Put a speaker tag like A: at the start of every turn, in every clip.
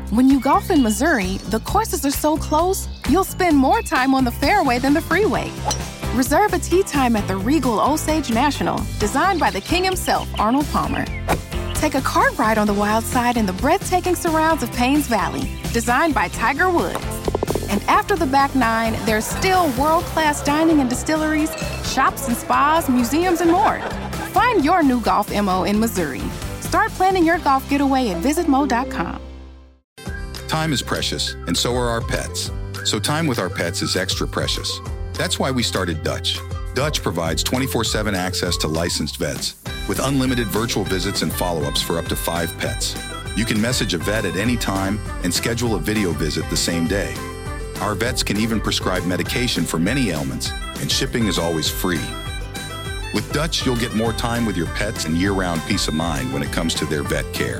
A: When you golf in Missouri, the courses are so close, you'll spend more time on the fairway than the freeway. Reserve a tee time at the Regal Osage National, designed by the king himself, Arnold Palmer. Take a cart ride on the wild side in the breathtaking surrounds of Paynes Valley, designed by Tiger Woods. And after the back nine, there's still world-class dining and distilleries, shops and spas, museums, and more. Find your new golf MO in Missouri. Start planning your golf getaway at visitmo.com.
B: Time is precious, and so are our pets. So time with our pets is extra precious. That's why we started Dutch. Dutch provides 24/7 access to licensed vets with unlimited virtual visits and follow-ups for up to 5 pets. You can message a vet at any time and schedule a video visit the same day. Our vets can even prescribe medication for many ailments, and shipping is always free. With Dutch, you'll get more time with your pets and year-round peace of mind when it comes to their vet care.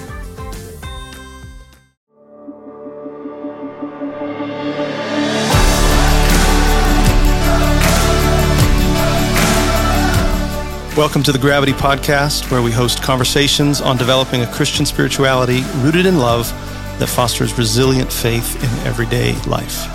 C: Welcome to the Gravity Podcast, where we host conversations on developing a Christian spirituality rooted in love that fosters resilient faith in everyday life.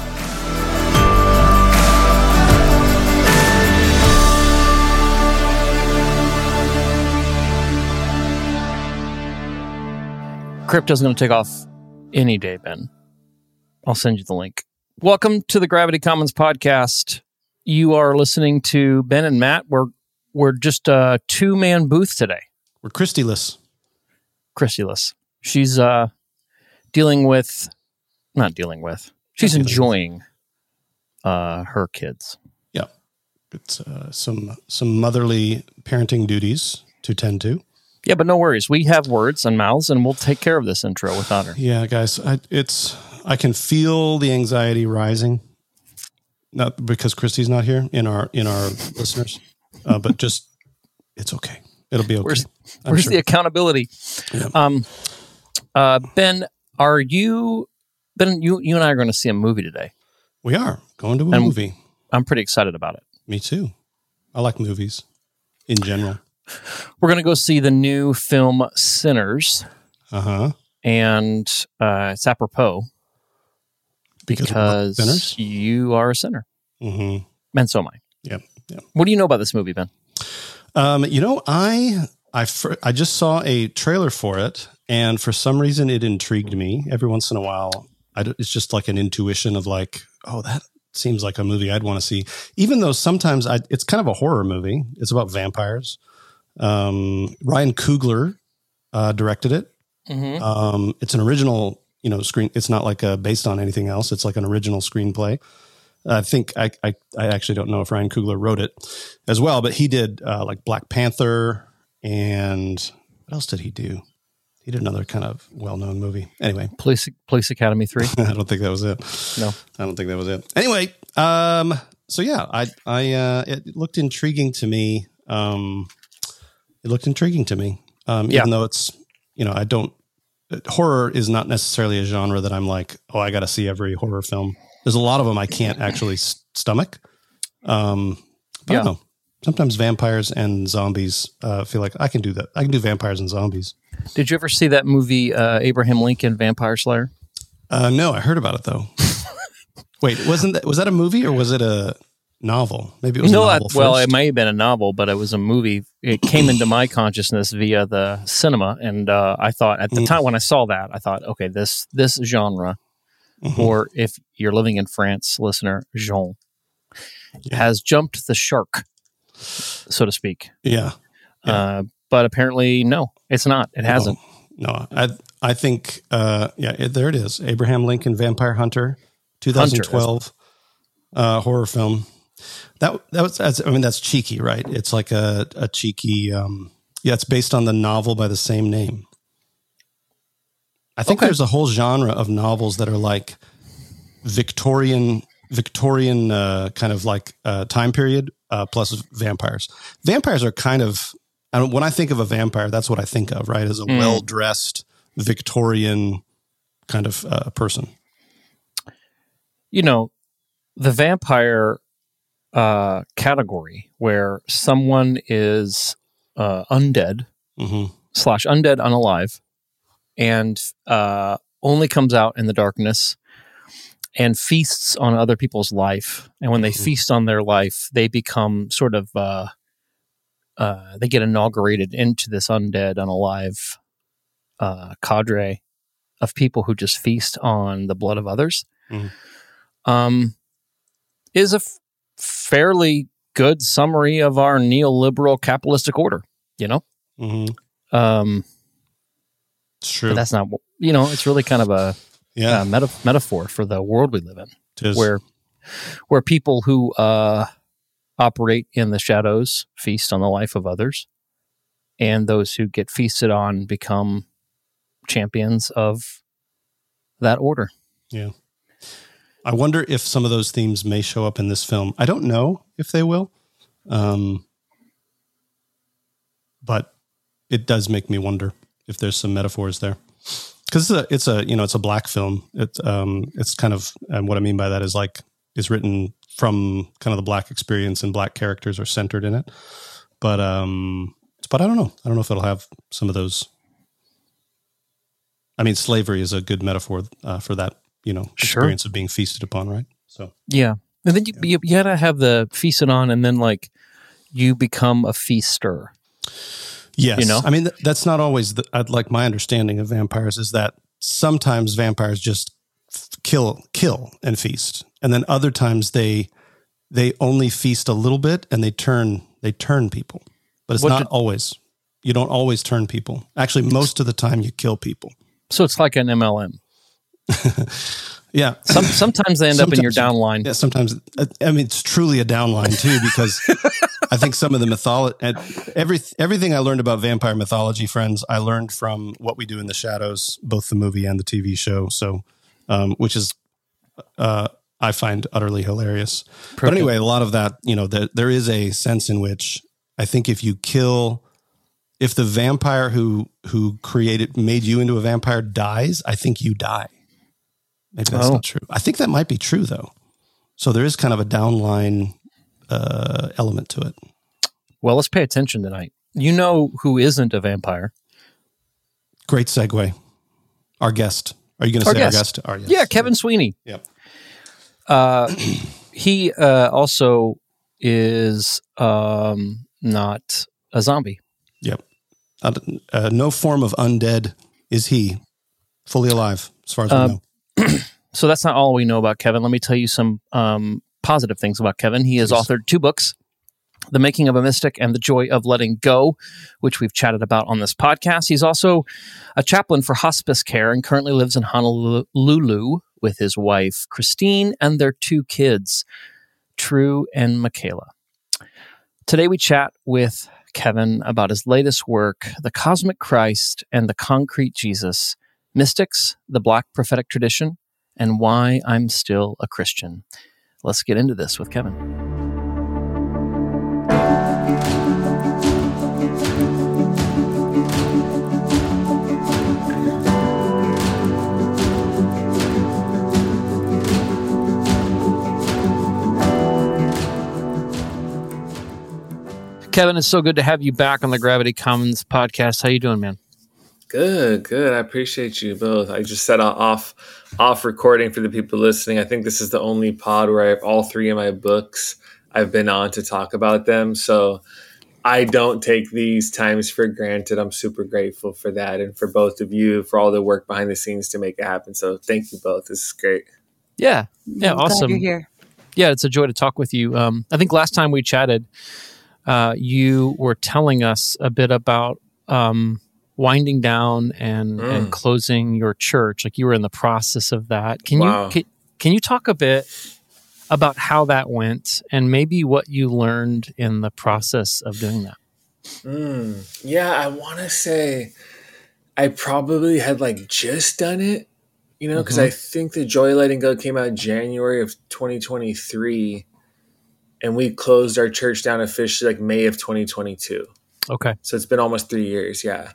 D: Crypto's going to take off any day, Ben. I'll send you the link. Welcome to the Gravity Commons Podcast. You are listening to Ben and Matt. We're just a 2-man booth today.
C: We're Christy-less.
D: Christy-less. She's not dealing with. She's enjoying her kids.
C: Yeah. It's some motherly parenting duties to tend to.
D: Yeah, but no worries. We have words and mouths, and we'll take care of this intro without her.
C: Yeah, guys, I can feel the anxiety rising. Not because Christy's not here in our listeners. But just, it's okay. It'll be okay.
D: Where's the accountability?
C: Yeah.
D: Ben, you and I are going to see a movie today.
C: We are going to a movie.
D: I'm pretty excited about it.
C: Me too. I like movies in general.
D: We're going to go see the new film Sinners.
C: Uh-huh.
D: And it's apropos because you are a sinner.
C: Mm-hmm.
D: And so am I.
C: Yep. Yeah.
D: What do you know about this movie, Ben?
C: I just saw a trailer for it, and for some reason it intrigued me. Every once in a while, it's just like an intuition of like, oh, that seems like a movie I'd want to see. Even though sometimes it's kind of a horror movie. It's about vampires. Ryan Coogler directed it. Mm-hmm. It's an original, screen. It's not like based on anything else. It's like an original screenplay. I think I actually don't know if Ryan Coogler wrote it as well, but he did like Black Panther, and what else did he do? He did another kind of well-known movie. Anyway,
D: Police Academy 3.
C: I don't think that was it.
D: No,
C: I don't think that was it. Anyway, so yeah, it looked intriguing to me. Even though it's horror is not necessarily a genre that I'm like, oh, I got to see every horror film. There's a lot of them I can't actually stomach. But I don't know. Sometimes vampires and zombies feel like I can do that. I can do vampires and zombies.
D: Did you ever see that movie, Abraham Lincoln Vampire Slayer?
C: No, I heard about it though. Wait, was that a movie or was it a novel? Maybe it was a novel first.
D: Well, it may have been a novel, but it was a movie. It came into my consciousness via the cinema, and I thought at the time when I saw that, I thought, okay, this genre. Mm-hmm. Or if you're living in France, listener, Jean, has jumped the shark, so to speak.
C: Yeah.
D: But apparently, no, it's not. It hasn't.
C: No, I think, there it is. Abraham Lincoln Vampire Hunter, 2012 horror film. That's cheeky, right? It's like a cheeky, it's based on the novel by the same name. I think there's a whole genre of novels that are like Victorian kind of like time period plus vampires. Vampires are kind of, when I think of a vampire, that's what I think of, right? As a well-dressed Victorian kind of person.
D: The vampire category where someone is undead / undead unalive, and only comes out in the darkness and feasts on other people's life. And when they feast on their life, they become sort of, they get inaugurated into this undead, unalive cadre of people who just feast on the blood of others. Is a fairly good summary of our neoliberal capitalistic order, you know?
C: It's true.
D: But that's not, it's really kind of a metaphor for the world we live in, where people who operate in the shadows feast on the life of others, and those who get feasted on become champions of that order.
C: Yeah. I wonder if some of those themes may show up in this film. I don't know if they will. But it does make me wonder if there's some metaphors there. Cause it's a black film. It's kind of, and what I mean by that is is written from kind of the black experience, and black characters are centered in it. But I don't know. I don't know if it'll have some of those. I mean, slavery is a good metaphor for that, experience of being feasted upon, right? So
D: yeah, and then you gotta have the feasted on, and then you become a feaster.
C: Yes, I mean that's not always my understanding of vampires is that sometimes vampires just kill and feast, and then other times they only feast a little bit and they turn people, but it's not always. You don't always turn people. Actually, most of the time you kill people.
D: So it's like an MLM.
C: Yeah.
D: Sometimes they end up in your downline.
C: Yeah, sometimes. I mean, it's truly a downline too, because I think some of the mythology, everything I learned about vampire mythology, friends, I learned from What We Do in the Shadows, both the movie and the TV show. So, which is, I find utterly hilarious. Perfect. But anyway, a lot of that, there is a sense in which I think if the vampire who made you into a vampire dies, I think you die. Maybe that's not true. I think that might be true, though. So there is kind of a downline element to it.
D: Well, let's pay attention tonight. You know who isn't a vampire?
C: Great segue. Our guest. Are you going to say our guest? Our guest.
D: Yeah, Kevin Sweeney.
C: Yep.
D: He also is not a zombie.
C: Yep. No form of undead is he. Fully alive, as far as we know.
D: So that's not all we know about Kevin. Let me tell you some positive things about Kevin. He has authored 2 books, The Making of a Mystic and The Joy of Letting Go, which we've chatted about on this podcast. He's also a chaplain for hospice care and currently lives in Honolulu with his wife, Christine, and their 2 kids, True and Michaela. Today we chat with Kevin about his latest work, The Cosmic Christ and the Concrete Jesus, Mystics, the Black Prophetic Tradition, and Why I'm Still a Christian. Let's get into this with Kevin. Kevin, it's so good to have you back on the Gravity Commons podcast. How you doing, man?
E: Good. I appreciate you both. I just set off recording for the people listening. I think this is the only pod where I have all 3 of my books I've been on to talk about them. So I don't take these times for granted. I'm super grateful for that. And for both of you, for all the work behind the scenes to make it happen. So thank you both. This is great.
D: Yeah. Awesome.
F: Glad you're here.
D: Yeah, it's a joy to talk with you. I think last time we chatted, you were telling us a bit about winding down and closing your church. Like you were in the process of that. Can you talk a bit about how that went and maybe what you learned in the process of doing that?
E: Yeah, I want to say I probably had just done it, because I think The Joy of Letting Go came out January of 2023 and we closed our church down officially May of 2022.
D: Okay.
E: So it's been almost 3 years. Yeah.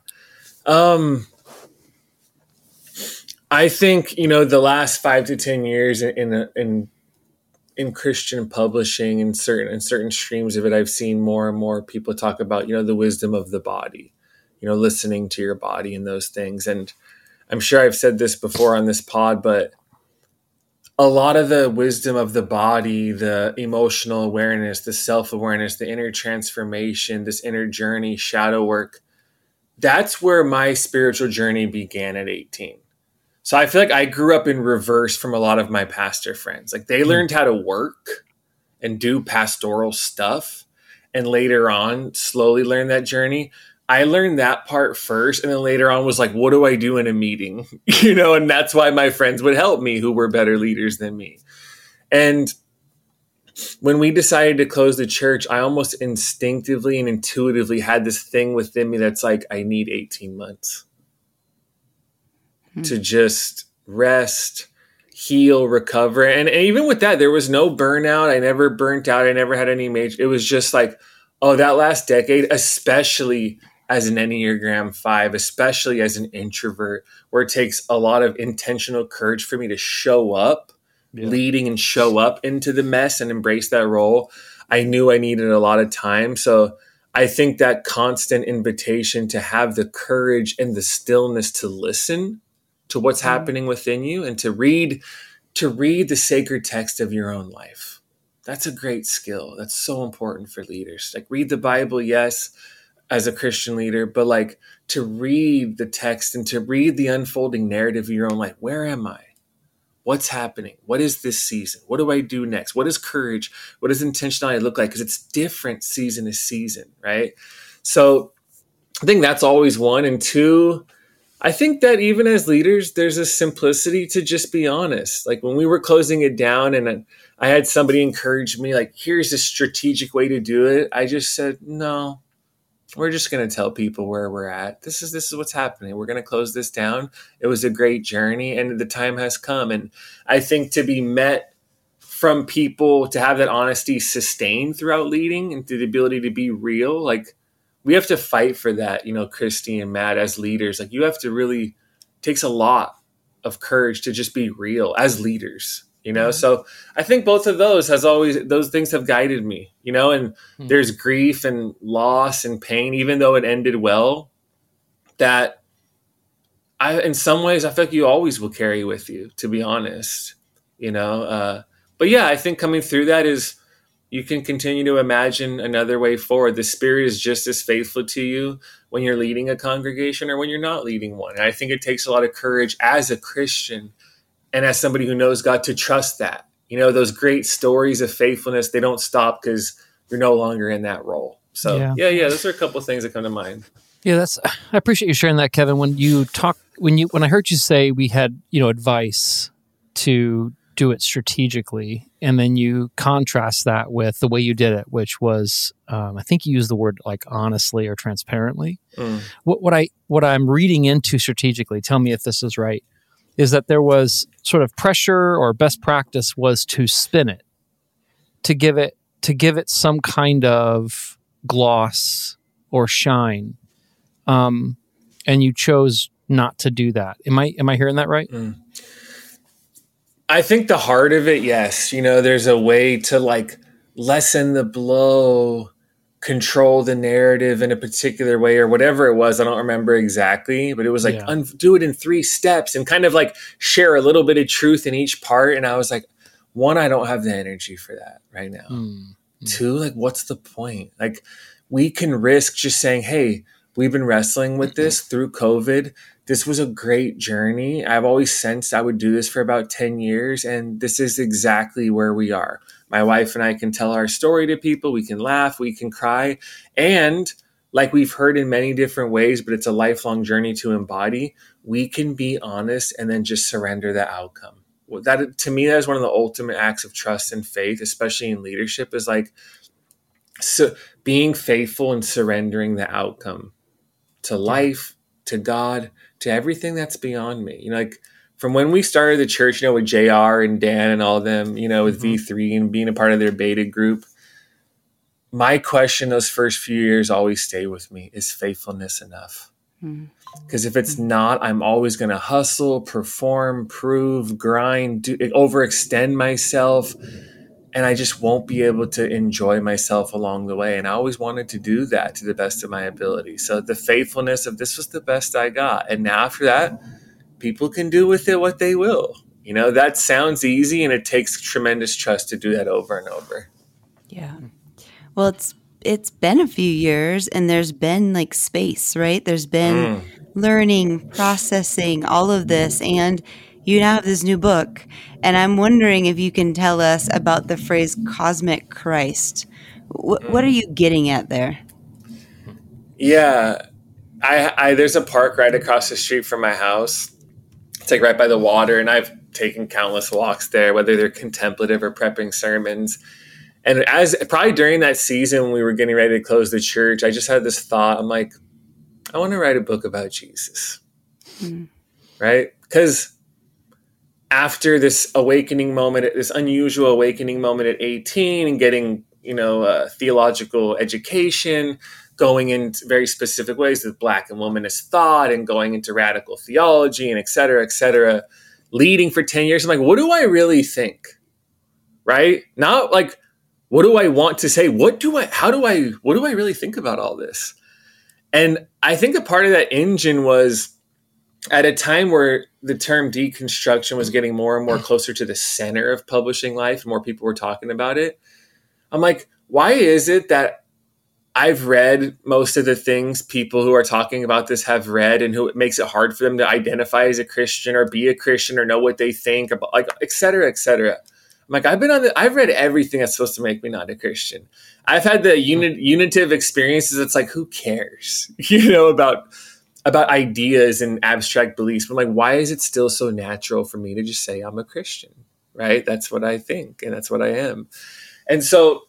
E: I think, the last 5 to 10 years in Christian publishing and certain streams of it, I've seen more and more people talk about, the wisdom of the body, listening to your body and those things. And I'm sure I've said this before on this pod, but a lot of the wisdom of the body, the emotional awareness, the self-awareness, the inner transformation, this inner journey, shadow work, that's where my spiritual journey began at 18. So I feel like I grew up in reverse from a lot of my pastor friends. Like they learned how to work and do pastoral stuff, and later on slowly learned that journey. I learned that part first, and then later on was like, what do I do in a meeting? And that's why my friends would help me who were better leaders than me. And when we decided to close the church, I almost instinctively and intuitively had this thing within me that's like, I need 18 months to just rest, heal, recover. And even with that, there was no burnout. I never burnt out. I never had any major. It was just like, oh, that last decade, especially as an Enneagram 5, especially as an introvert, where it takes a lot of intentional courage for me to show up, leading and show up into the mess and embrace that role. I knew I needed a lot of time. So I think that constant invitation to have the courage and the stillness to listen to what's happening within you and to read the sacred text of your own life. That's a great skill. That's so important for leaders. Like read the Bible, yes, as a Christian leader, but like to read the text and to read the unfolding narrative of your own life. Where am I? What's happening? What is this season? What do I do next? What is courage? What does intentionality look like? Because it's different season to season, right? So I think that's always one. And two, I think that even as leaders, there's a simplicity to just be honest. Like when we were closing it down and I had somebody encourage me, like, here's a strategic way to do it. I just said, no, we're just going to tell people where we're at. This is what's happening. We're going to close this down. It was a great journey and the time has come. And I think to be met from people, to have that honesty sustained throughout leading and through the ability to be real, like we have to fight for that, Christy and Matt, as leaders. Like you have to really, it takes a lot of courage to just be real as leaders, So I think both of those those things have guided me, and there's grief and loss and pain, even though it ended well, that in some ways I feel like you always will carry with you, to be honest, but yeah, I think coming through that is, you can continue to imagine another way forward. The Spirit is just as faithful to you when you're leading a congregation or when you're not leading one. And I think it takes a lot of courage as a Christian and as somebody who knows God to trust that. Those great stories of faithfulness, they don't stop because you're no longer in that role. So yeah, those are a couple of things that come to mind.
D: Yeah, I appreciate you sharing that, Kevin. When I heard you say we had, advice to do it strategically, and then you contrast that with the way you did it, which was, I think you used the word like honestly or transparently. What I'm reading into strategically, tell me if this is right, is that there was sort of pressure or best practice was to spin it, to give it some kind of gloss or shine, and you chose not to do that. Am I hearing that right?
E: I think the heart of it, yes. There's a way to like lessen the blow, control the narrative in a particular way or whatever it was. I don't remember exactly, but it was like do it in 3 steps and kind of like share a little bit of truth in each part. And I was like, 1, I don't have the energy for that right now. 2, like, what's the point? Like we can risk just saying, hey, we've been wrestling with this through COVID. This was a great journey. I've always sensed I would do this for about 10 years, and this is exactly where we are. My wife and I can tell our story to people. We can laugh, we can cry. And like we've heard in many different ways, but it's a lifelong journey to embody, we can be honest and then just surrender the outcome. That, to me, that is one of the ultimate acts of trust and faith, especially in leadership, is like being faithful and surrendering the outcome to life, to God, to everything that's beyond me. Like from when we started the church, with JR and Dan and all of them, with V3 and being a part of their beta group, my question those first few years always stay with me: is faithfulness enough? Because if it's not, I'm always going to hustle, perform, prove, grind, overextend myself. And I just won't be able to enjoy myself along the way. And I always wanted to do that to the best of my ability. So the faithfulness of this was the best I got. And now after that, people can do with it what they will. That sounds easy, and it takes tremendous trust to do that over and over.
F: Yeah. Well, it's been a few years, and there's been like space, right? There's been learning, processing, all of this, and you now have this new book. And I'm wondering if you can tell us about the phrase cosmic Christ. What are you getting at there?
E: Yeah. There's a park right across the street from my house. It's like right by the water, and I've taken countless walks there, whether they're contemplative or prepping sermons. And as probably during that season when we were getting ready to close the church, I just had this thought. I'm like, I want to write a book about Jesus, right? Because after this awakening moment, this unusual awakening moment at 18, and getting theological education, going in very specific ways with Black and womanist thought, and going into radical theology, and et cetera, leading for 10 years. I'm like, what do I really think? Right? Not like, what do I want to say? What do I really think about all this? And I think a part of that engine was at a time where the term deconstruction was getting more and more closer to the center of publishing life, and more people were talking about it. I'm like, why is it that I've read most of the things people who are talking about this have read, and who it makes it hard for them to identify as a Christian or be a Christian or know what they think about, like, et cetera, et cetera. I'm like, I've read everything that's supposed to make me not a Christian. I've had the unitive experiences. It's like, who cares, about ideas and abstract beliefs. But I'm like, why is it still so natural for me to just say I'm a Christian, right? That's what I think, and that's what I am. And so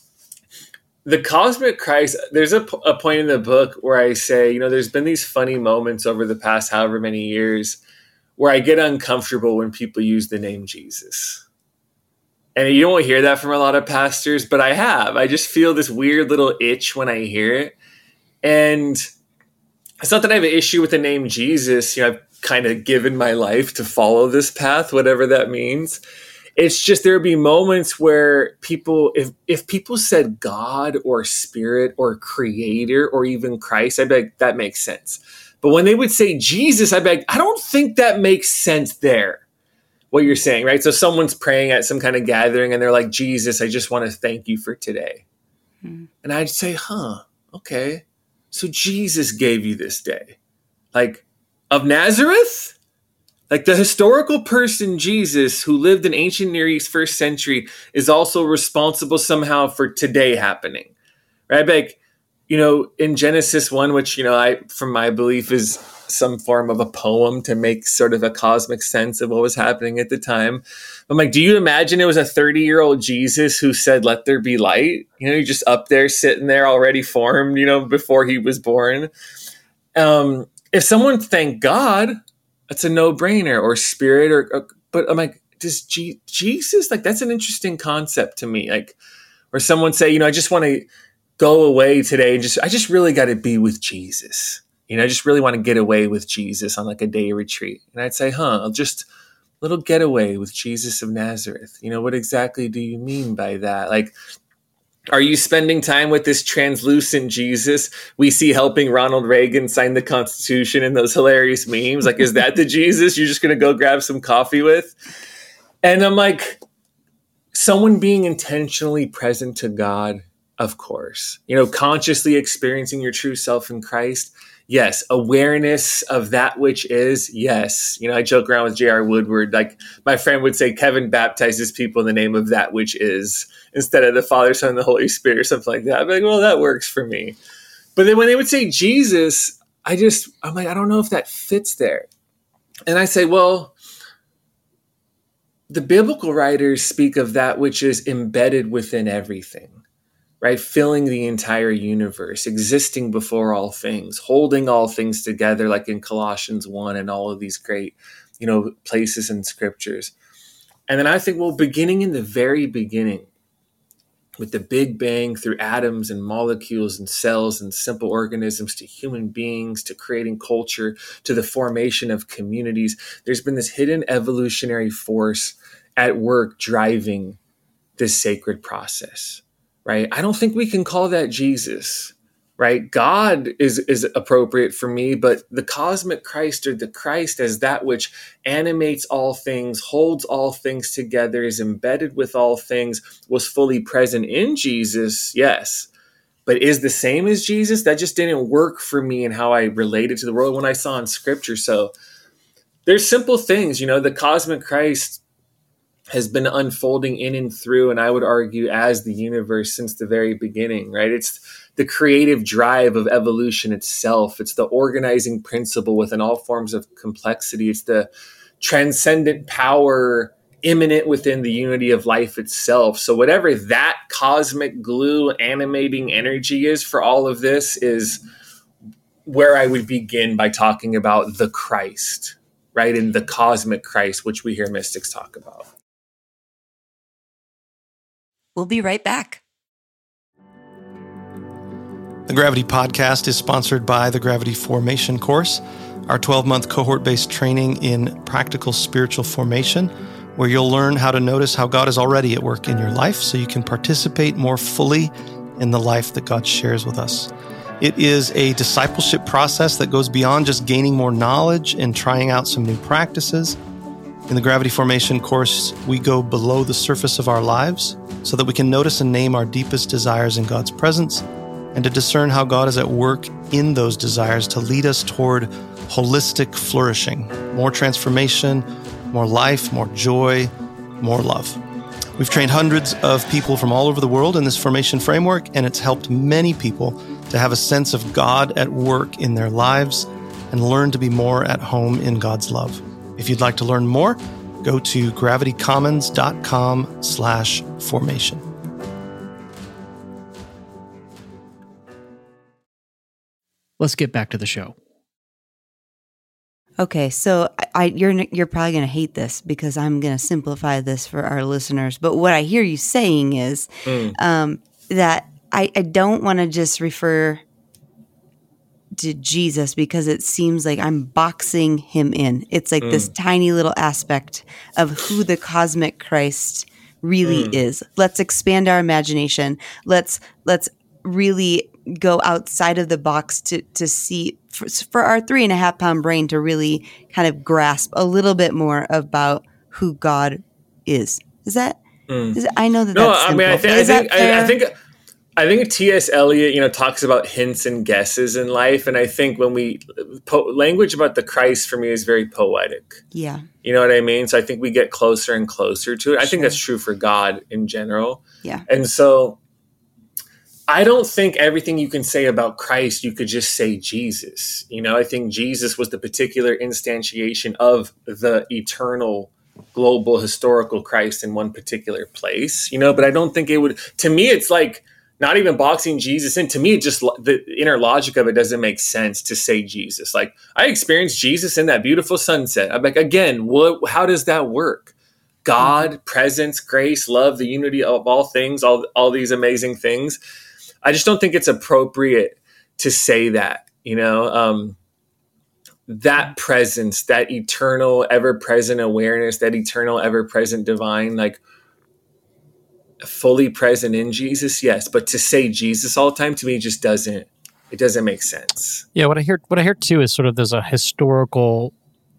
E: the cosmic Christ, there's a point in the book where I say, there's been these funny moments over the past however many years where I get uncomfortable when people use the name Jesus. And you don't hear that from a lot of pastors, but I have. I just feel this weird little itch when I hear it. And it's not that I have an issue with the name Jesus. I've kind of given my life to follow this path, whatever that means. It's just there would be moments where people, if people said God or Spirit or Creator or even Christ, I'd be like, that makes sense. But when they would say Jesus, I'd be like, I don't think that makes sense there, what you're saying, right? So someone's praying at some kind of gathering and they're like, Jesus, I just want to thank you for today. And I'd say, okay. So Jesus gave you this day. Like, of Nazareth? Like, the historical person Jesus, who lived in ancient Near East first century, is also responsible somehow for today happening, right? Like, in Genesis 1, which, from my belief is some form of a poem to make sort of a cosmic sense of what was happening at the time. I'm like, do you imagine it was a 30-year-old Jesus who said, let there be light? You're just up there sitting there already formed, before he was born. If someone thanked God, that's a no-brainer, or Spirit, but I'm like, does Jesus, like, that's an interesting concept to me. Like, or someone say, I just want to go away today and I just really got to be with Jesus. I just really want to get away with Jesus on like a day retreat. And I'd say, just a little getaway with Jesus of Nazareth. What exactly do you mean by that? Like, are you spending time with this translucent Jesus we see helping Ronald Reagan sign the Constitution in those hilarious memes? Like, is that the Jesus you're just going to go grab some coffee with? And I'm like, someone being intentionally present to God, of course. Consciously experiencing your true self in Christ. Yes. Awareness of that which is. Yes. I joke around with J.R. Woodward. Like, my friend would say, Kevin baptizes people in the name of that which is, instead of the Father, Son, and the Holy Spirit, or something like that. I'd be like, well, that works for me. But then when they would say Jesus, I'm like, I don't know if that fits there. And I say, well, the biblical writers speak of that which is embedded within everything. Right? Filling the entire universe, existing before all things, holding all things together, like in Colossians 1 and all of these great, places in scriptures. And then I think, well, beginning in the very beginning, with the Big Bang, through atoms and molecules and cells and simple organisms to human beings, to creating culture, to the formation of communities, there's been this hidden evolutionary force at work driving this sacred process. Right? I don't think we can call that Jesus, right? God is appropriate for me, but the cosmic Christ, or the Christ as that which animates all things, holds all things together, is embedded with all things, was fully present in Jesus, yes. But is the same as Jesus? That just didn't work for me in how I related to the world when I saw in Scripture. So there's simple things, the cosmic Christ has been unfolding in and through, and I would argue as the universe since the very beginning, right? It's the creative drive of evolution itself. It's the organizing principle within all forms of complexity. It's the transcendent power immanent within the unity of life itself. So whatever that cosmic glue animating energy is for all of this is where I would begin by talking about the Christ, right? And the cosmic Christ, which we hear mystics talk about.
F: We'll be right back.
G: The Gravity Podcast is sponsored by the Gravity Formation course, our 12-month cohort-based training in practical spiritual formation, where you'll learn how to notice how God is already at work in your life so you can participate more fully in the life that God shares with us. It is a discipleship process that goes beyond just gaining more knowledge and trying out some new practices. In the Gravity Formation course, we go below the surface of our lives so that we can notice and name our deepest desires in God's presence, and to discern how God is at work in those desires to lead us toward holistic flourishing, more transformation, more life, more joy, more love. We've trained hundreds of people from all over the world in this formation framework, and it's helped many people to have a sense of God at work in their lives and learn to be more at home in God's love. If you'd like to learn more, go to gravitycommons.com/formation.
D: Let's get back to the show.
F: Okay, so you're probably going to hate this because I'm going to simplify this for our listeners. But what I hear you saying is that I don't want to just refer to Jesus because it seems like I'm boxing him in. It's like this tiny little aspect of who the cosmic Christ really is. Let's expand our imagination. Let's really go outside of the box to see for our 3.5 pound brain to really kind of grasp a little bit more about who God is. Is that? I know that.
E: No,
F: that's simple.
E: I think T.S. Eliot, talks about hints and guesses in life, and I think when language about the Christ for me is very poetic.
F: Yeah,
E: you know what I mean. So I think we get closer and closer to it. I think that's true for God in general.
F: Yeah,
E: and so I don't think everything you can say about Christ, you could just say Jesus. I think Jesus was the particular instantiation of the eternal, global, historical Christ in one particular place, but I don't think it would, to me, it's like not even boxing Jesus in. To me, it just, the inner logic of it doesn't make sense to say Jesus. Like, I experienced Jesus in that beautiful sunset. I'm like, again, how does that work? God, presence, grace, love, the unity of all things, all these amazing things. I just don't think it's appropriate to say that, that presence, that eternal, ever-present awareness, that eternal, ever-present divine, like fully present in Jesus. Yes. But to say Jesus all the time, to me, just doesn't make sense.
D: Yeah. What I hear too is sort of, there's a historical,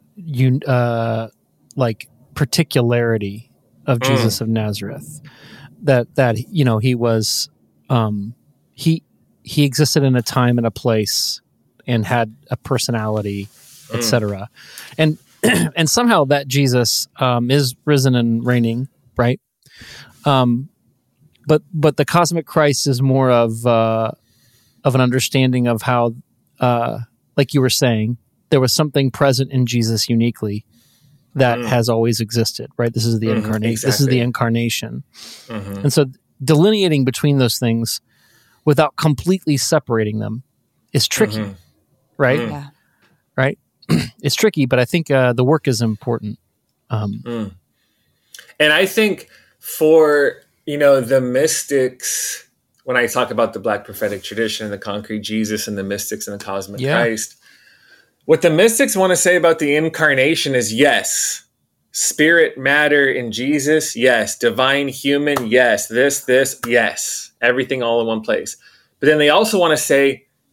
D: particularity of Jesus of Nazareth that, he was, he existed in a time and a place and had a personality, etc. And somehow that Jesus is risen and reigning, right? But the cosmic Christ is more of an understanding of how, like you were saying, there was something present in Jesus uniquely that has always existed, right? This is the incarnation. Exactly. This is the incarnation, and so delineating between those things without completely separating them is tricky, right?
F: Yeah.
D: Right? It's tricky, but I think the work is important.
E: And I think for, the mystics, when I talk about the Black prophetic tradition and the concrete Jesus and the mystics and the cosmic Christ, what the mystics want to say about the incarnation is yes, spirit, matter in Jesus, yes, divine, human, yes, this, yes, everything all in one place. But then they also want to say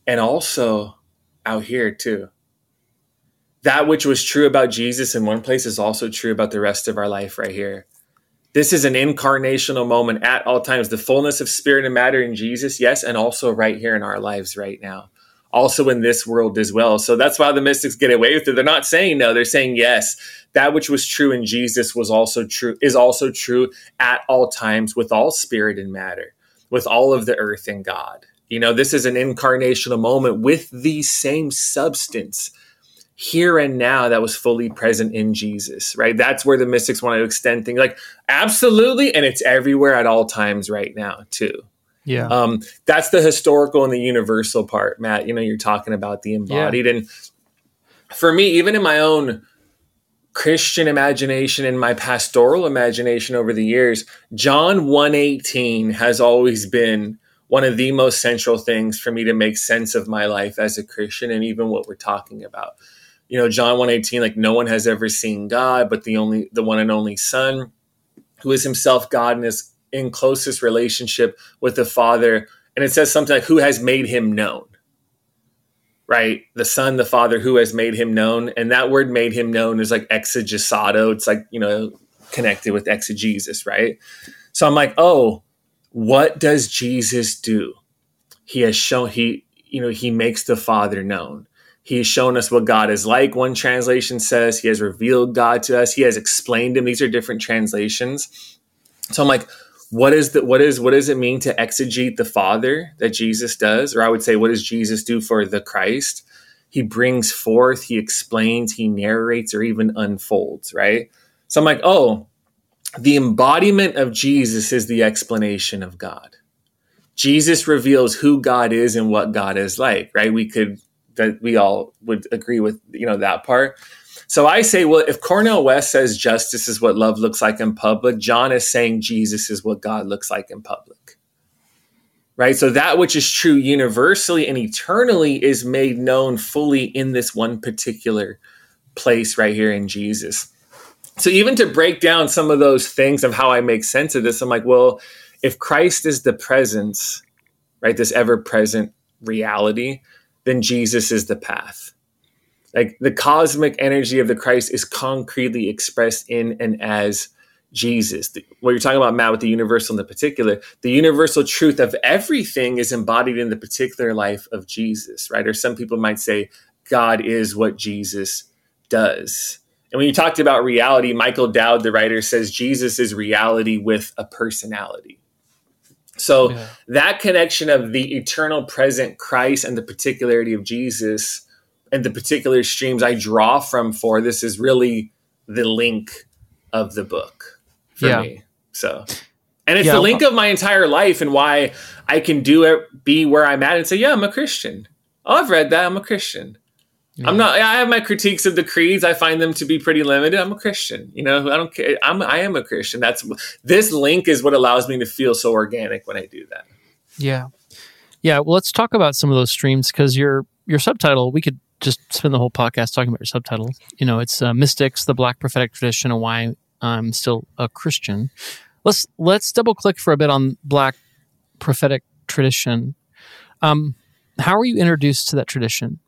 E: and also out here too. That which was true about Jesus in one place is also true about the rest of our life right here. This is an incarnational moment at all times. The fullness of spirit and matter in Jesus, yes, and also right here in our lives right now. Also in this world as well. So that's why the mystics get away with it. They're not saying no, they're saying yes. That which was true in Jesus is also true at all times with all spirit and matter, with all of the earth and God. You know, this is an incarnational moment with the same substance here and now that was fully present in Jesus, right? That's where the mystics want to extend things like absolutely. And it's everywhere at all times right now too.
D: Yeah.
E: That's the historical and the universal part, Matt. You know, you're talking about the embodied. Yeah. And for me, even in my own Christian imagination and my pastoral imagination over the years, John 1:18 has always been one of the most central things for me to make sense of my life as a Christian and even what we're talking about. You know, John 1:18, like no one has ever seen God, but the one and only Son, who is himself God and is in closest relationship with the Father. And it says something like, who has made him known, right? The Son, the Father, who has made him known. And that word made him known is like exegesato. It's like, you know, connected with exegesis, right? So I'm like, oh, what does Jesus do? He has shown, he makes the Father known. He's shown us what God is like. One translation says he has revealed God to us. He has explained him. These are different translations. So I'm like, what does it mean to exegete the Father that Jesus does? Or I would say, what does Jesus do for the Christ? He brings forth, he explains, he narrates, or even unfolds, right? So I'm like, oh, the embodiment of Jesus is the explanation of God. Jesus reveals who God is and what God is like, right? We all would agree with, you know, that part. So I say, well, if Cornel West says justice is what love looks like in public, John is saying Jesus is what God looks like in public, right? So that which is true universally and eternally is made known fully in this one particular place right here in Jesus. So even to break down some of those things of how I make sense of this, I'm like, well, if Christ is the presence, right, this ever-present reality, then Jesus is the path. Like the cosmic energy of the Christ is concretely expressed in and as Jesus. What you're talking about, Matt, with the universal and the particular, the universal truth of everything is embodied in the particular life of Jesus, right? Or some people might say God is what Jesus does. And when you talked about reality, Michael Dowd, the writer, says Jesus is reality with a personality. So that connection of the eternal present Christ and the particularity of Jesus and the particular streams I draw from for this is really the link of the book for me. So, and it's the link of my entire life and why I can be where I'm at and say, yeah, I'm a Christian. Oh, I've read that. I'm a Christian. Yeah. I have my critiques of the creeds. I find them to be pretty limited. I'm a Christian. You know, I don't care. I am a Christian. This link is what allows me to feel so organic when I do that.
D: Yeah. Yeah. Well, let's talk about some of those streams because your subtitle, we could just spend the whole podcast talking about your subtitle. You know, it's Mystics, the Black Prophetic Tradition, and why I'm still a Christian. Let's double click for a bit on Black Prophetic Tradition. How were you introduced to that tradition?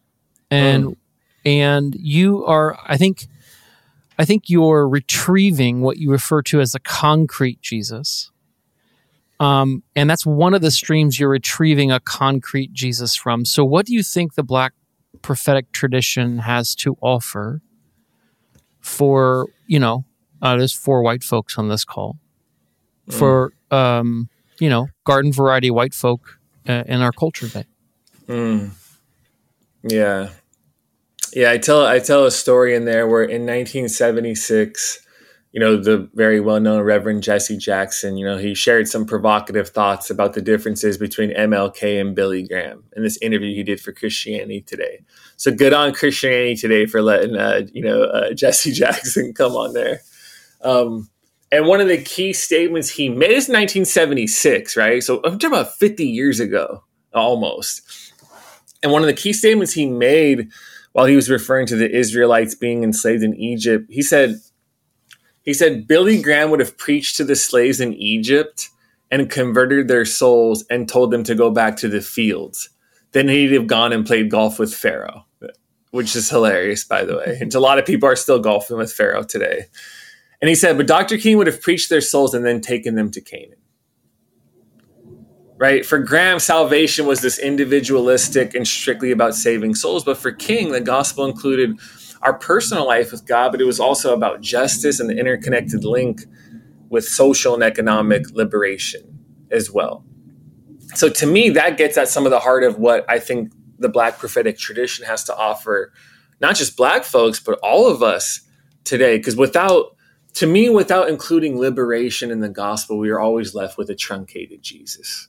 D: And you are, I think you're retrieving what you refer to as a concrete Jesus. And that's one of the streams you're retrieving a concrete Jesus from. So what do you think the Black Prophetic Tradition has to offer for, there's 4 white folks on this call, for, garden variety white folk in our culture today?
E: Yeah. Yeah, I tell a story in there where in 1976, the very well-known Reverend Jesse Jackson, he shared some provocative thoughts about the differences between MLK and Billy Graham in this interview he did for Christianity Today. So good on Christianity Today for letting, Jesse Jackson come on there. And one of the key statements he made is 1976, right? So I'm talking about 50 years ago, almost. And one of the key statements he made while he was referring to the Israelites being enslaved in Egypt, he said, Billy Graham would have preached to the slaves in Egypt and converted their souls and told them to go back to the fields. then he'd have gone and played golf with Pharaoh, which is hilarious, by the way. And a lot of people are still golfing with Pharaoh today. And he said, but Dr. King would have preached their souls and then taken them to Canaan. Right? For Graham, salvation was this individualistic and strictly about saving souls. But for King, the gospel included our personal life with God, but it was also about justice and the interconnected link with social and economic liberation as well. So to me, that gets at some of the heart of what I think the Black prophetic tradition has to offer, not just Black folks, but all of us today. Because without including liberation in the gospel, we are always left with a truncated Jesus.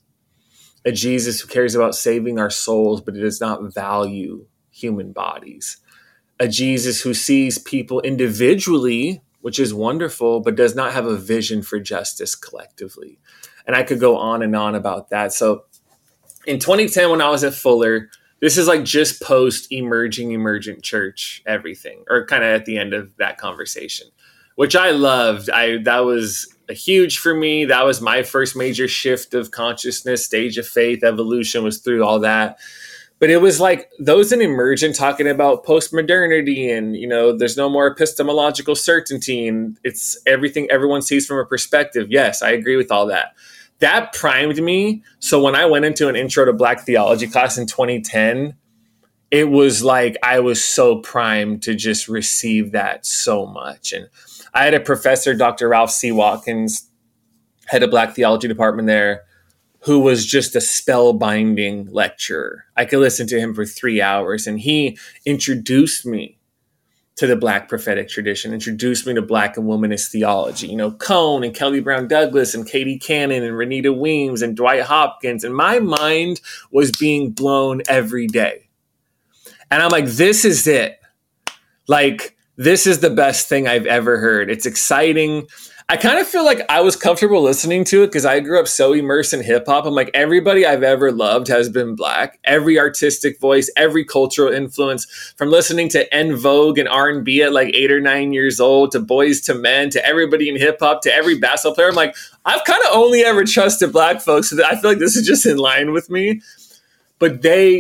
E: A Jesus who cares about saving our souls, but it does not value human bodies. A Jesus who sees people individually, which is wonderful, but does not have a vision for justice collectively. And I could go on and on about that. So in 2010, when I was at Fuller, this is like just post emergent church, everything, or kind of at the end of that conversation, which I loved. That was huge for me. That was my first major shift of consciousness, stage of faith, evolution was through all that. But it was like those in emergent talking about postmodernity and, there's no more epistemological certainty and it's everything everyone sees from a perspective. Yes, I agree with all that. That primed me. So when I went into an intro to Black theology class in 2010, it was like I was so primed to just receive that so much. And I had a professor, Dr. Ralph C. Watkins, head of Black theology department there, who was just a spellbinding lecturer. I could listen to him for 3 hours, and he introduced me to the Black prophetic tradition, introduced me to Black and womanist theology. Cone and Kelly Brown Douglas and Katie Cannon and Renita Weems and Dwight Hopkins. And my mind was being blown every day. And I'm like, this is it. Like, this is the best thing I've ever heard. It's exciting. I kind of feel like I was comfortable listening to it because I grew up so immersed in hip hop. I'm like, everybody I've ever loved has been Black. Every artistic voice, every cultural influence, from listening to En Vogue and R&B at like 8 or 9 years old, to Boys to Men, to everybody in hip hop, to every basketball player. I'm like, I've kind of only ever trusted Black folks. So I feel like this is just in line with me. But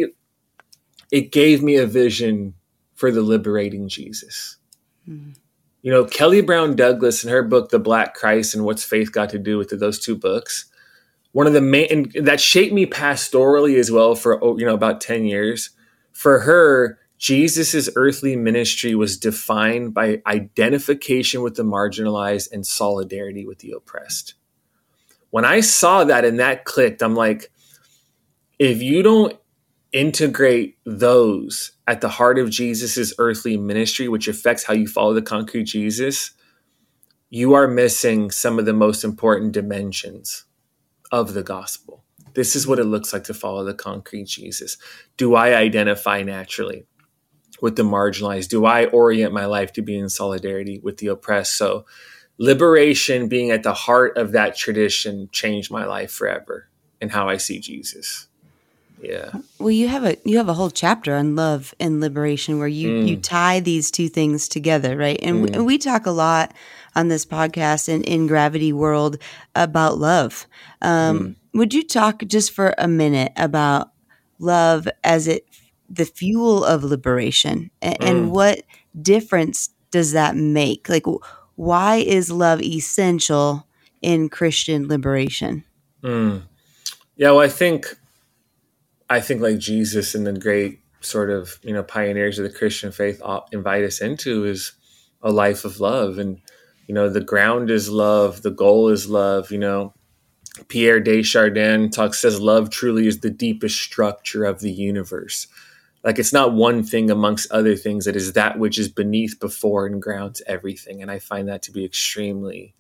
E: it gave me a vision for the liberating Jesus. Mm-hmm. Kelly Brown Douglas in her book, The Black Christ and What's Faith Got to Do with those two books, one of the main, and that shaped me pastorally as well for, about 10 years. For her, Jesus's earthly ministry was defined by identification with the marginalized and solidarity with the oppressed. When I saw that and that clicked, I'm like, if you don't integrate those at the heart of Jesus's earthly ministry, which affects how you follow the concrete Jesus, you are missing some of the most important dimensions of the gospel. This is what it looks like to follow the concrete Jesus. Do I identify naturally with the marginalized? Do I orient my life to be in solidarity with the oppressed? So liberation being at the heart of that tradition changed my life forever and how I see Jesus. Yeah.
F: Well, you have a whole chapter on love and liberation where you tie these two things together, right? And we talk a lot on this podcast and in Gravity World about love. Would you talk just for a minute about love as the fuel of liberation and what difference does that make? Like, why is love essential in Christian liberation?
E: Yeah, well, I think like Jesus and the great sort of, pioneers of the Christian faith invite us into is a life of love. And, the ground is love. The goal is love. Pierre Desjardins says love truly is the deepest structure of the universe. Like, it's not one thing amongst other things. It is that which is beneath, before, and grounds everything. And I find that to be extremely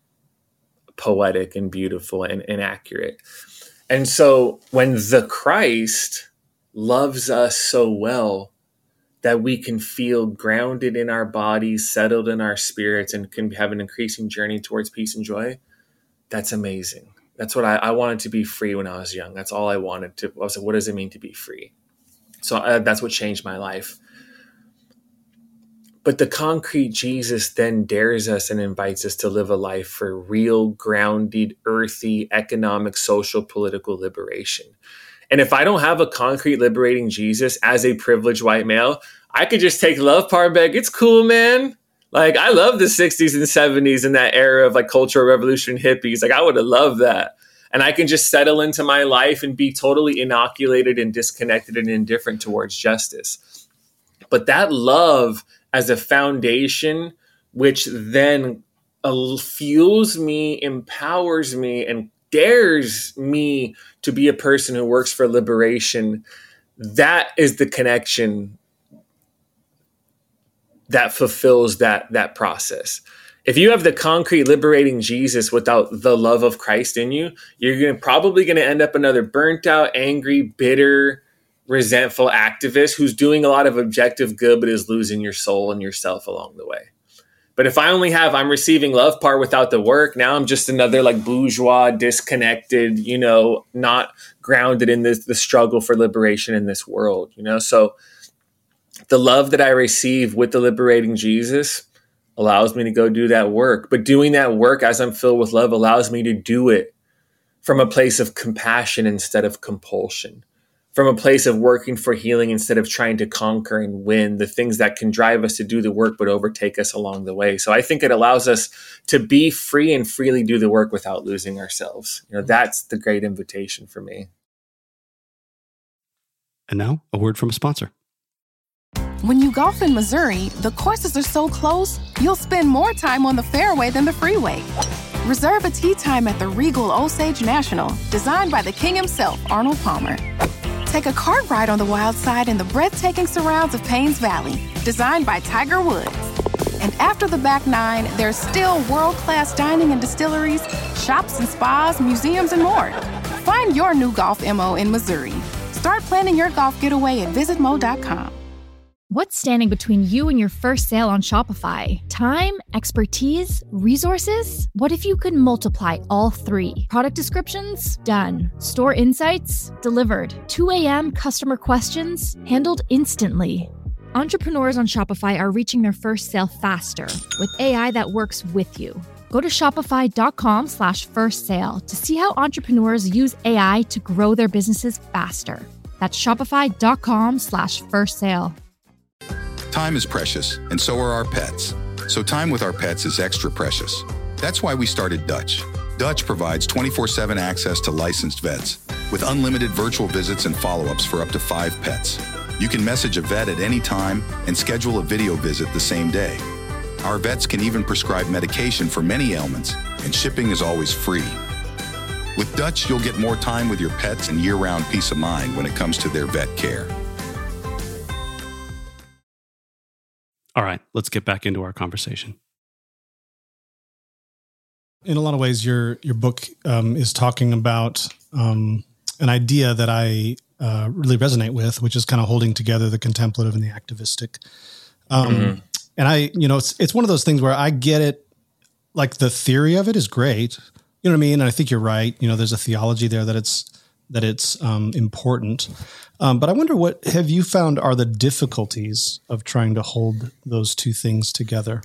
E: poetic and beautiful and accurate. And so when the Christ loves us so well that we can feel grounded in our bodies, settled in our spirits, and can have an increasing journey towards peace and joy, that's amazing. That's what I wanted to be free when I was young. That's all I wanted to. I was like, what does it mean to be free? So that's what changed my life. But the concrete Jesus then dares us and invites us to live a life for real, grounded, earthy, economic, social, political liberation. And if I don't have a concrete liberating Jesus as a privileged white male, I could just take Love Power and be like, it's cool, man. Like, I love the 60s and 70s and that era of like cultural revolution hippies. Like, I would have loved that. And I can just settle into my life and be totally inoculated and disconnected and indifferent towards justice. But that love as a foundation, which then fuels me, empowers me, and dares me to be a person who works for liberation, that is the connection that fulfills that process. If you have the concrete liberating Jesus without the love of Christ in you, you're probably going to end up another burnt out, angry, bitter, resentful activist who's doing a lot of objective good, but is losing your soul and yourself along the way. But if I'm receiving Love Part without the work, now I'm just another like bourgeois, disconnected, not grounded in the struggle for liberation in this world, So the love that I receive with the liberating Jesus allows me to go do that work. But doing that work as I'm filled with love allows me to do it from a place of compassion instead of compulsion, from a place of working for healing instead of trying to conquer and win the things that can drive us to do the work but overtake us along the way. So I think it allows us to be free and freely do the work without losing ourselves. That's the great invitation for me.
C: And now, a word from a sponsor.
A: When you golf in Missouri, the courses are so close, you'll spend more time on the fairway than the freeway. Reserve a tee time at the Regal Osage National, designed by the king himself, Arnold Palmer. Take a cart ride on the wild side in the breathtaking surrounds of Paynes Valley, designed by Tiger Woods. And after the back nine, there's still world-class dining and distilleries, shops and spas, museums, and more. Find your new golf MO in Missouri. Start planning your golf getaway at visitmo.com.
H: What's standing between you and your first sale on Shopify? Time, expertise, resources? What if you could multiply all three? Product descriptions? Done. Store insights? Delivered. 2 a.m. customer questions? Handled instantly. Entrepreneurs on Shopify are reaching their first sale faster with AI that works with you. Go to shopify.com/first sale to see how entrepreneurs use AI to grow their businesses faster. That's shopify.com/first sale.
B: Time is precious, and so are our pets. So time with our pets is extra precious. That's why we started Dutch. Dutch provides 24/7 access to licensed vets with unlimited virtual visits and follow-ups for up to 5 pets. You can message a vet at any time and schedule a video visit the same day. Our vets can even prescribe medication for many ailments, and shipping is always free. With Dutch, you'll get more time with your pets and year-round peace of mind when it comes to their vet care.
C: All right, let's get back into our conversation.
I: In a lot of ways, your book is talking about an idea that I really resonate with, which is kind of holding together the contemplative and the activistic. And it's one of those things where I get it, like the theory of it is great. You know what I mean? And I think you're right. There's a theology there that it's important. But I wonder, what have you found are the difficulties of trying to hold those two things together?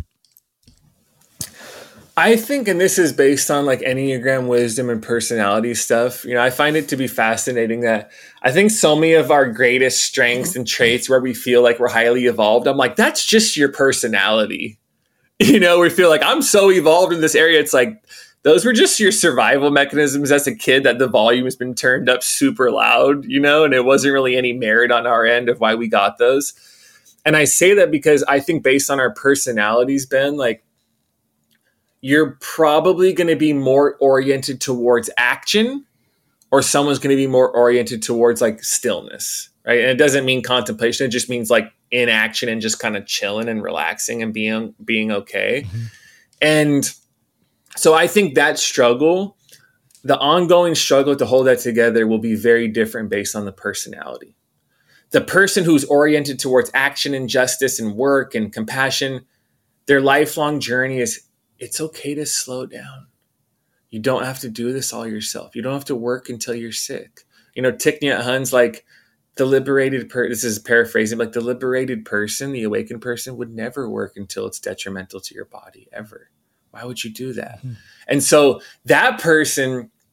E: I think, and this is based on like Enneagram wisdom and personality stuff, I find it to be fascinating that I think so many of our greatest strengths and traits where we feel like we're highly evolved, I'm like, that's just your personality. We feel like I'm so evolved in this area. It's like, those were just your survival mechanisms as a kid, that the volume has been turned up super loud, and it wasn't really any merit on our end of why we got those. And I say that because I think based on our personalities, Ben, like, you're probably going to be more oriented towards action, or someone's going to be more oriented towards like stillness, right? And it doesn't mean contemplation. It just means like inaction and just kind of chilling and relaxing and being okay. Mm-hmm. And so I think that struggle, the ongoing struggle to hold that together, will be very different based on the personality. The person who's oriented towards action and justice and work and compassion, their lifelong journey is, it's okay to slow down. You don't have to do this all yourself. You don't have to work until you're sick. Thich Nhat Hanh's like, the liberated this is paraphrasing, like the liberated person, the awakened person would never work until it's detrimental to your body, ever. Why would you do that? Mm-hmm. And so that person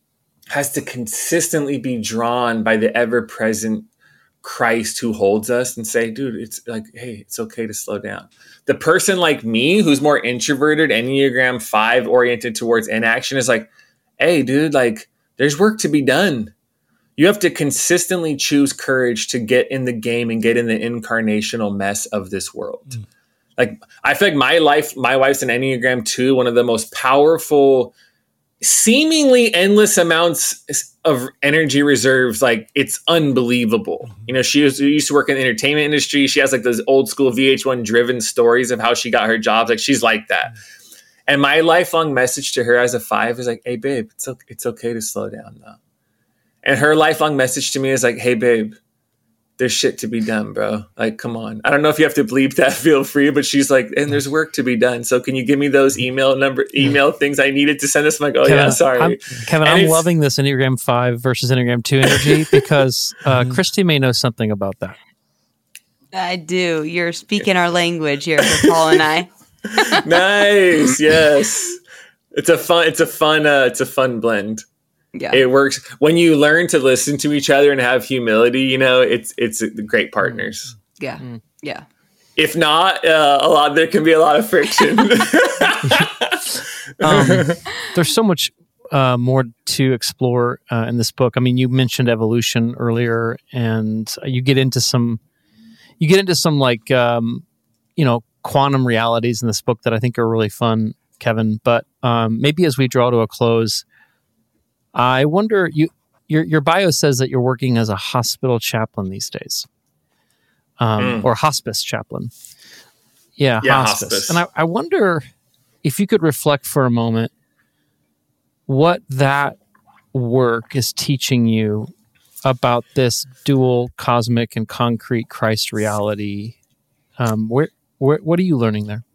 E: has to consistently be drawn by the ever-present Christ who holds us and say, dude, it's like, hey, it's okay to slow down. The person like me, who's more introverted, Enneagram 5 oriented towards inaction, is like, hey, dude, like there's work to be done. You have to consistently choose courage to get in the game and get in the incarnational mess of this world. Like, I feel like my wife's an Enneagram 2, one of the most powerful, seemingly endless amounts of energy reserves. Like, it's unbelievable. You know, she used to work in the entertainment industry. She has like those old school VH1 driven stories of how she got her jobs. Like, she's like that. And my lifelong message to her as a 5 is like, hey babe, it's okay to slow down now. And her lifelong message to me is like, hey babe, there's shit to be done, bro. Like, come on. I don't know if you have to bleep that, feel free, but she's like, and there's work to be done. So can you give me those email things I needed to send us? I'm like, Kevin, yeah, sorry.
D: Kevin, I'm loving this Enneagram 5 versus Enneagram 2 energy because Christy may know something about that.
F: I do. You're speaking our language here for Paul and I.
E: Nice. Yes. It's a fun blend.
F: Yeah.
E: It works when you learn to listen to each other and have humility. You know, it's great partners.
F: Yeah. Yeah.
E: If not, there can be a lot of friction.
D: There's so much more to explore in this book. I mean, you mentioned evolution earlier, and you get into some like quantum realities in this book that I think are really fun, Kevin. But maybe as we draw to a close, I wonder, your bio says that you're working as a hospital chaplain these days, or hospice chaplain. Yeah, hospice. And I wonder if you could reflect for a moment what that work is teaching you about this dual cosmic and concrete Christ reality. What are you learning there?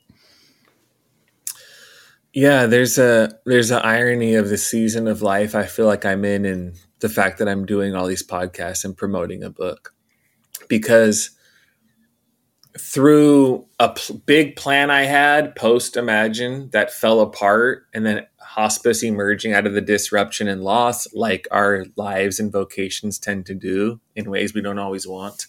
E: Yeah, there's an irony of the season of life I feel like I'm in, and the fact that I'm doing all these podcasts and promoting a book, because through a big plan I had post Imagine that fell apart, and then hospice emerging out of the disruption and loss, like our lives and vocations tend to do in ways we don't always want.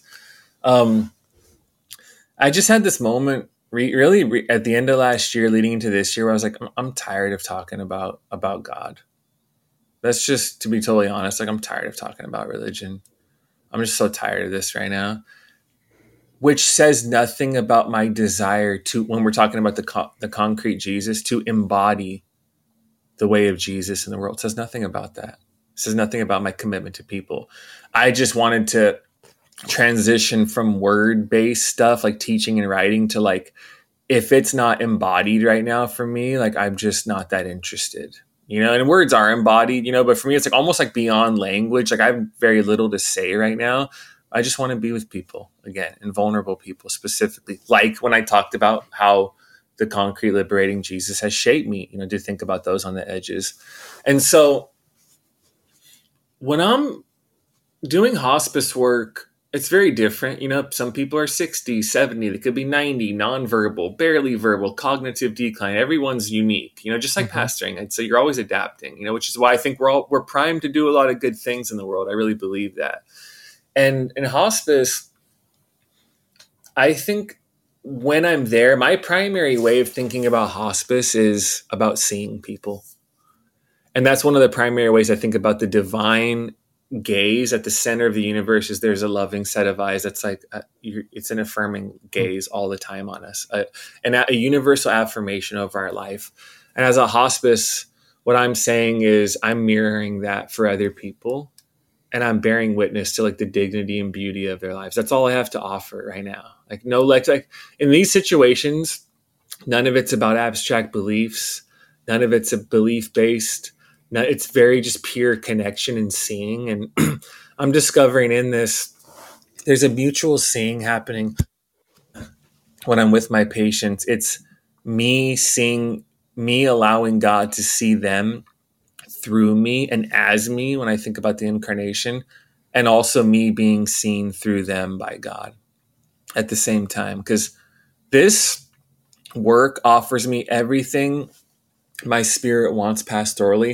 E: I just had this moment really at the end of last year leading into this year where I was like, I'm tired of talking about God. That's just, to be totally honest, like I'm tired of talking about religion. I'm just so tired of this right now, which says nothing about my desire to, when we're talking about the concrete Jesus, to embody the way of Jesus in the world. It says nothing about that. It says nothing about my commitment to people. I just wanted to transition from word-based stuff like teaching and writing to like, if it's not embodied right now for me, like I'm just not that interested, and words are embodied, but for me, it's like almost like beyond language. Like I have very little to say right now. I just want to be with people again, and vulnerable people specifically. Like when I talked about how the concrete liberating Jesus has shaped me, to think about those on the edges. And so when I'm doing hospice work, it's very different. Some people are 60, 70, they could be 90, nonverbal, barely verbal, cognitive decline. Everyone's unique, just like pastoring. I'd say you're always adapting, which is why I think we're primed to do a lot of good things in the world. I really believe that. And in hospice, I think when I'm there, my primary way of thinking about hospice is about seeing people. And that's one of the primary ways I think about the divine gaze at the center of the universe. Is there's a loving set of eyes that's like it's an affirming gaze all the time on us, and a universal affirmation of our life. And as a hospice, what I'm saying is I'm mirroring that for other people, and I'm bearing witness to like the dignity and beauty of their lives. That's all I have to offer right now. Like no, like in these situations, none of it's about abstract beliefs. None of it's a belief based. No, it's very just pure connection and seeing. And I'm discovering in this, there's a mutual seeing happening when I'm with my patients. It's me seeing, me allowing God to see them through me and as me when I think about the incarnation, and also me being seen through them by God at the same time. Because this work offers me everything my spirit wants pastorally,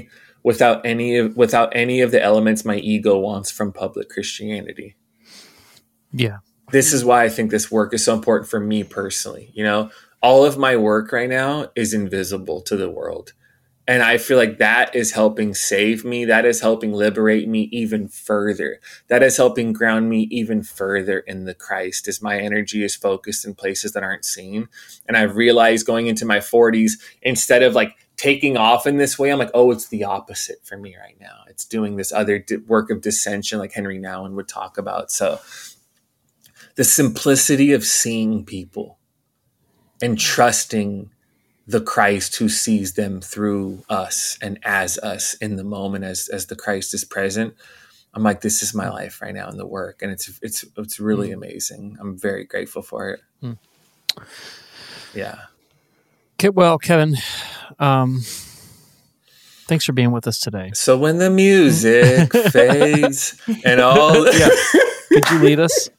E: without any of the elements my ego wants from public Christianity.
D: Yeah.
E: This is why I think this work is so important for me personally. You know, all of my work right now is invisible to the world. And I feel like that is helping save me. That is helping liberate me even further. That is helping ground me even further in the Christ, as my energy is focused in places that aren't seen. And I've realized going into my 40s, instead of like taking off in this way, I'm like, oh, it's the opposite for me right now. It's doing this other work of dissension like Henry Nouwen would talk about. So the simplicity of seeing people and trusting the Christ who sees them through us and as us in the moment, as the Christ is present. I'm like, this is my life right now in the work. And it's really amazing. I'm very grateful for it. Yeah.
D: Okay, well, Kevin, thanks for being with us today.
E: So when the music fades and all,
D: yeah. Could you lead us?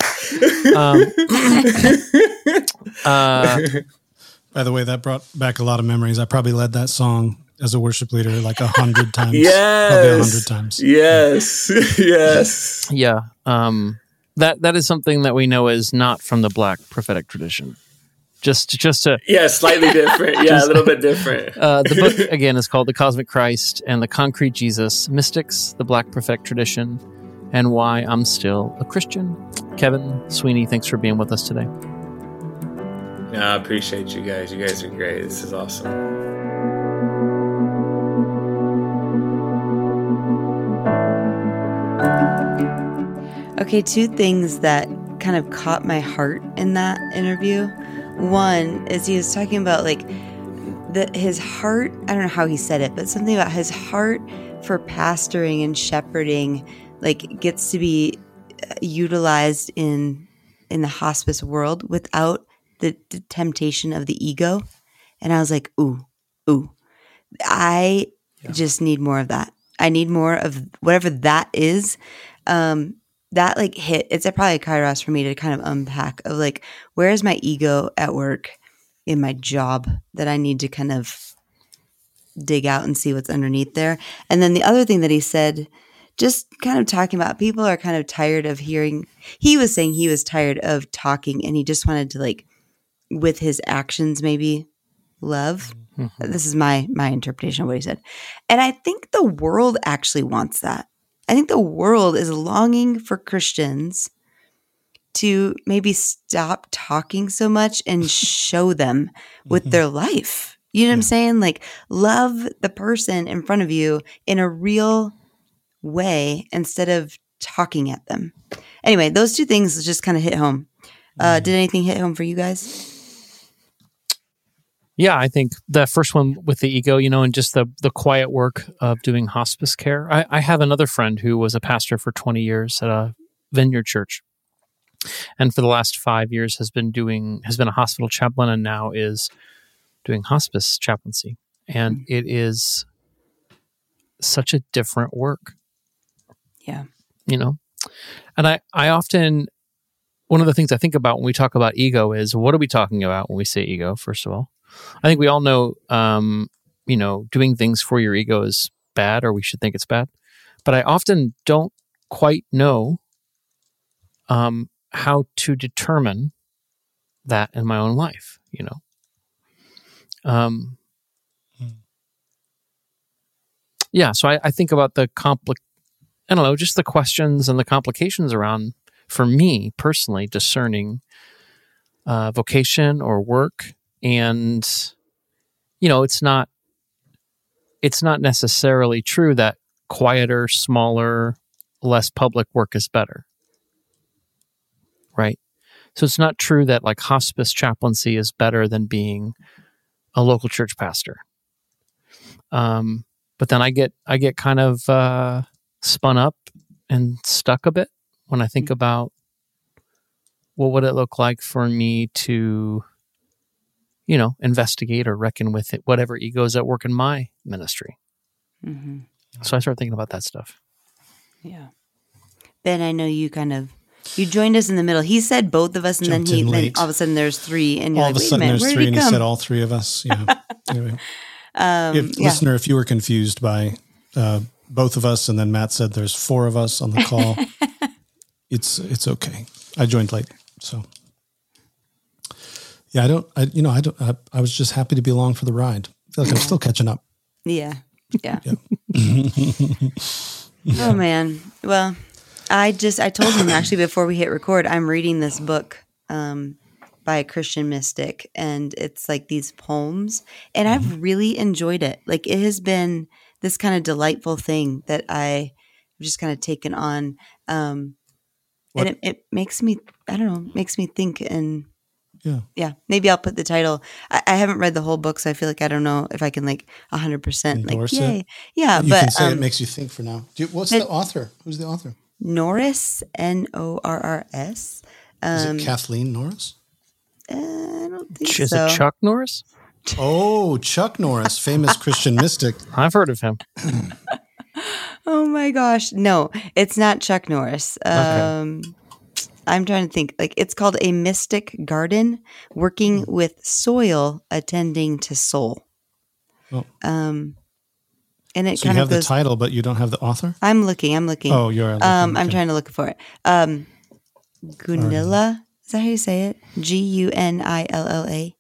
I: By the way, that brought back a lot of memories. I probably led that song as a worship leader like 100 times.
E: Yes.
I: Probably 100 times.
E: Yes. Yes.
D: Yeah. That is something that we know is not from the Black prophetic tradition. Just to
E: slightly different. Yeah, a little bit different.
D: The book again is called The Cosmic Christ and the Concrete Jesus: Mystics, the Black prophetic tradition, and why I'm still a Christian. Kevin Sweeney, thanks for being with us today.
E: I appreciate you guys. You guys are great. This is awesome.
F: Okay, two things that kind of caught my heart in that interview. One is he was talking about like his heart, I don't know how he said it, but something about his heart for pastoring and shepherding like gets to be utilized in the hospice world without the temptation of the ego. And I was like, ooh, I just need more of that. I need more of whatever that is. That like hit, it's probably a kairos for me to kind of unpack of like, where is my ego at work in my job that I need to kind of dig out and see what's underneath there. And then the other thing that he said, just kind of talking about people are kind of tired of hearing, he was saying he was tired of talking and he just wanted to like, with his actions, maybe love. Mm-hmm. This is my interpretation of what he said. And I think the world actually wants that. I think the world is longing for Christians to maybe stop talking so much and show them with their life. You know what I'm saying? Like love the person in front of you in a real way instead of talking at them. Anyway, those two things just kind of hit home. Did anything hit home for you guys?
D: Yeah, I think the first one with the ego, and just the quiet work of doing hospice care. I have another friend who was a pastor for 20 years at a Vineyard Church. And for the last 5 years has been a hospital chaplain and now is doing hospice chaplaincy. And it is such a different work.
F: Yeah.
D: And I often, one of the things I think about when we talk about ego is, what are we talking about when we say ego, first of all? I think we all know, doing things for your ego is bad, or we should think it's bad. But I often don't quite know how to determine that in my own life, Yeah, so I think about just the questions and the complications around, for me personally, discerning vocation or work. And, it's not necessarily true that quieter, smaller, less public work is better. Right? So it's not true that like hospice chaplaincy is better than being a local church pastor. But then I get kind of spun up and stuck a bit when I think about what would it look like for me to investigate or reckon with it, whatever egos at work in my ministry. Mm-hmm. So I started thinking about that stuff.
F: Yeah. Ben, I know you joined us in the middle. He said both of us, and then all of a sudden there's three, and you're
I: all of a sudden there's three, and he said all three of us. Yeah. Anyway, listener, if you were confused by both of us, and then Matt said there's 4 of us on the call. It's okay. I joined late, so yeah. I was just happy to be along for the ride. I feel like I'm still catching up.
F: Yeah. Oh man. Well, I told him actually before we hit record, I'm reading this book by a Christian mystic, and it's like these poems, and I've really enjoyed it. Like, it has been this kind of delightful thing that I've just kind of taken on. And it makes me, I don't know, makes me think. And yeah, maybe I'll put the title. I haven't read the whole book, so I feel like I don't know if I can like 100% like, yay. Yeah,
I: you
F: but
I: can say it makes you think for now. What's the author? Who's the author?
F: Norris, Norrs.
I: Is it Kathleen Norris?
F: I don't think
D: Is
F: so.
D: it Chuck Norris?
I: Oh, Chuck Norris, famous Christian mystic.
D: I've heard of him.
F: Oh my gosh. No, it's not Chuck Norris.
D: Okay.
F: I'm trying to think. Like, it's called A Mystic Garden, Working with Soil, Attending to Soul.
I: Oh.
F: And it
I: So you
F: kind
I: have
F: of goes,
I: the title, but you don't have the author?
F: I'm looking.
I: Oh, you're looking.
F: I'm
I: okay.
F: trying to look for it. Gunilla. Is that how you say it? Gunilla.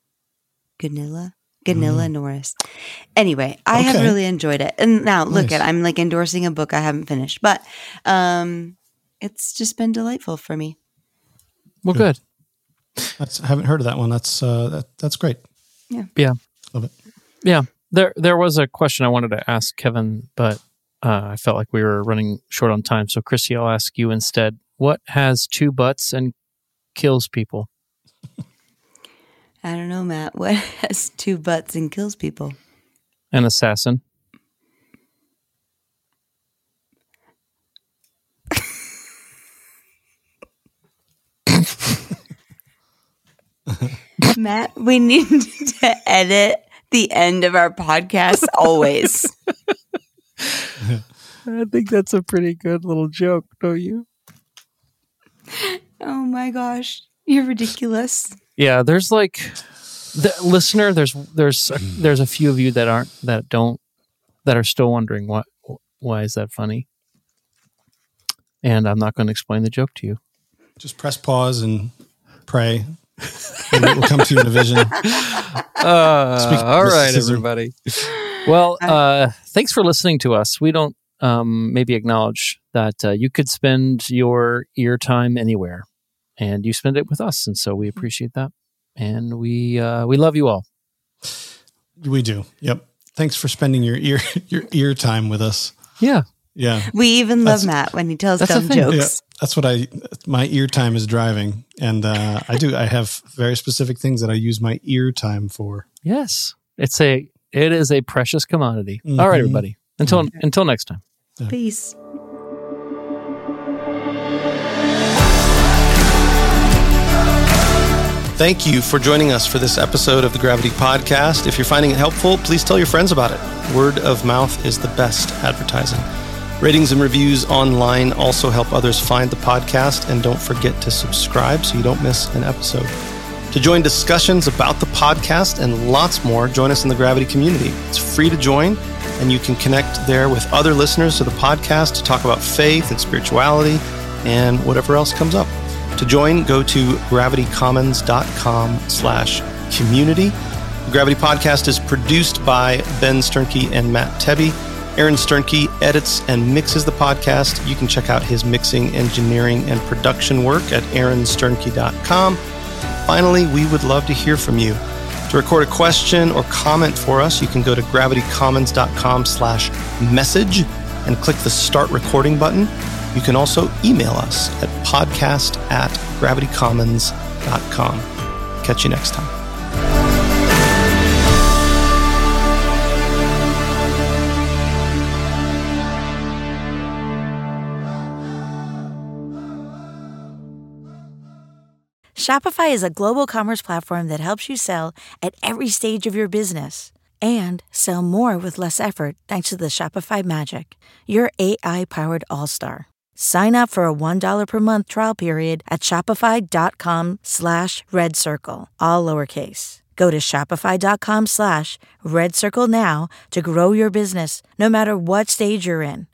F: Gunilla Norris. Anyway, I have really enjoyed it. And now look
I: Nice.
F: I'm like endorsing a book I haven't finished, but it's just been delightful for me.
D: Well, good.
I: I haven't heard of that one. That's great.
D: Yeah.
I: Love it.
D: Yeah. There was a question I wanted to ask Kevin, but I felt like we were running short on time. So, Chrissy, I'll ask you instead. What has 2 butts and kills people?
F: I don't know, Matt. What has 2 butts and kills people?
D: An assassin.
F: Matt, we need to edit the end of our podcast always.
D: I think that's a pretty good little joke, don't you?
F: Oh my gosh. You're ridiculous.
D: Yeah, there's like the listener. There's a few of you that are still wondering why is that funny, and I'm not going to explain the joke to you.
I: Just press pause and pray. And it will come to you in a vision.
D: All right, everybody. Well, thanks for listening to us. We don't maybe acknowledge that you could spend your ear time anywhere, and you spend it with us, and so we appreciate that, and we love you all.
I: We do. Yep. Thanks for spending your ear time with us.
D: Yeah.
I: Yeah.
F: We even love Matt when he tells dumb jokes.
I: Yeah, that's what my ear time is driving. And I have very specific things that I use my ear time for.
D: Yes. It is a precious commodity. Mm-hmm. All right, everybody. Until next time.
F: Yeah. Peace.
G: Thank you for joining us for this episode of the Gravity Podcast. If you're finding it helpful, please tell your friends about it. Word of mouth is the best advertising. Ratings and reviews online also help others find the podcast, and don't forget to subscribe so you don't miss an episode. To join discussions about the podcast and lots more, join us in the Gravity community. It's free to join, and you can connect there with other listeners to the podcast to talk about faith and spirituality and whatever else comes up. To join, go to gravitycommons.com/community. The Gravity Podcast is produced by Ben Sternke and Matt Tebbe. Aaron Sternke edits and mixes the podcast. You can check out his mixing, engineering, and production work at aaronsternke.com. Finally, we would love to hear from you. To record a question or comment for us, you can go to gravitycommons.com/message and click the Start Recording button. You can also email us at podcast@gravitycommons.com. Catch you next time.
J: Shopify is a global commerce platform that helps you sell at every stage of your business and sell more with less effort thanks to the Shopify Magic, your AI-powered all-star. Sign up for a $1 per month trial period at shopify.com/redcircle, all lowercase. Go to shopify.com/RedCircle now to grow your business, no matter what stage you're in.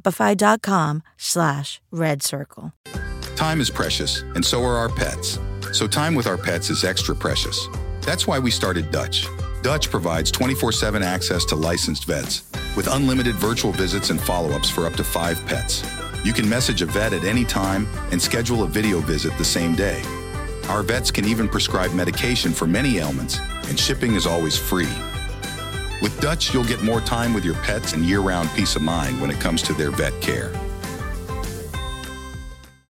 J: Shopify.com/RedCircle.
B: Time is precious, and so are our pets. So time with our pets is extra precious. That's why we started Dutch. Dutch provides 24/7 access to licensed vets with unlimited virtual visits and follow-ups for up to 5 pets. You can message a vet at any time and schedule a video visit the same day. Our vets can even prescribe medication for many ailments, and shipping is always free. With Dutch, you'll get more time with your pets and year-round peace of mind when it comes to their vet care.